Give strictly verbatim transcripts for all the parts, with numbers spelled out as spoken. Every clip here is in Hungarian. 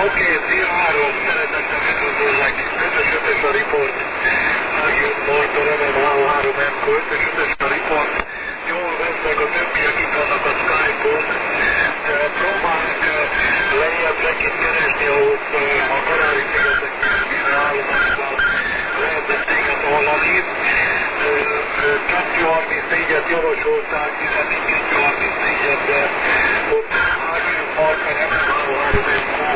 Oké, szia három, szeretettel üdvözöllek, ötös ötös a riport. Megjött Marton em em három em kó, ötös ötös a riport. Jól vesznek, a többiek itt vannak a Skype-on. Próbálunk lejjebb rekit keresni, ahol a Kanári-szigetek állomásban lehetett téged hallani. kettő harmincnégyet javasolták, hiszen itt kettő harmincnégyet, de ott Ágyon Marton em em három em kó.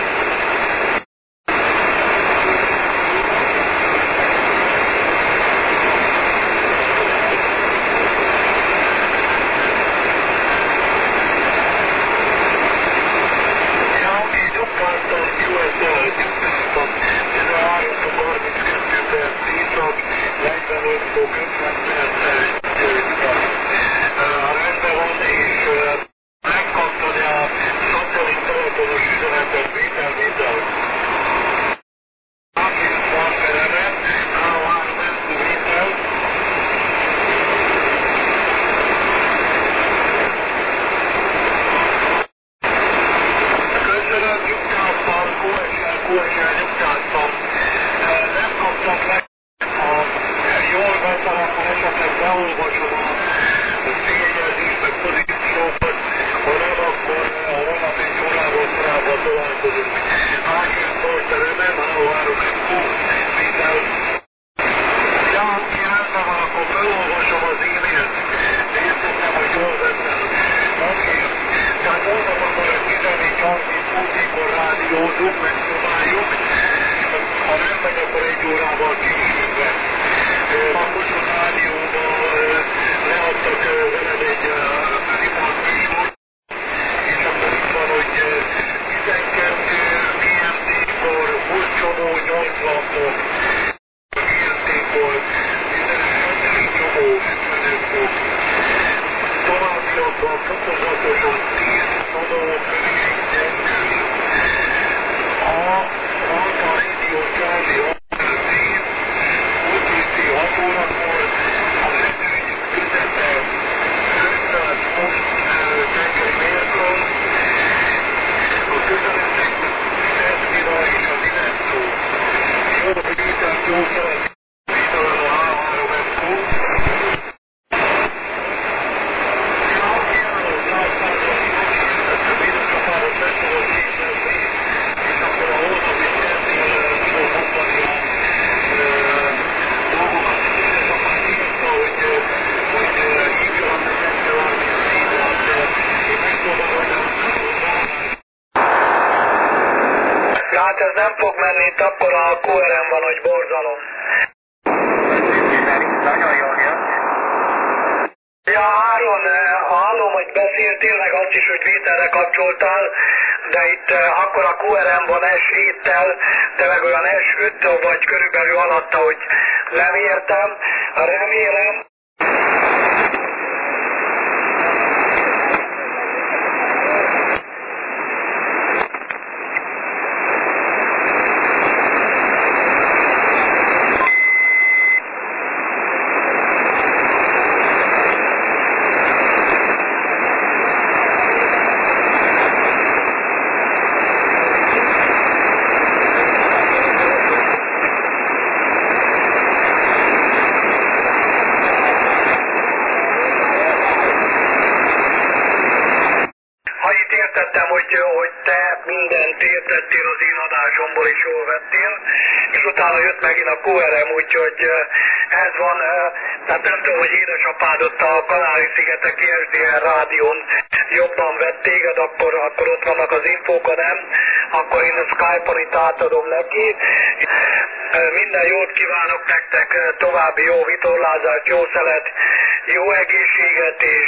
Minden jót kívánok nektek, további jó vitorlázást, jó szelet, jó egészséget, és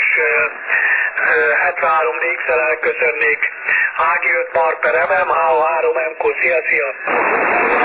hetvenhárom D-szel elköszönnék. Ági öt Marper em em, há három em kó, szia, szia!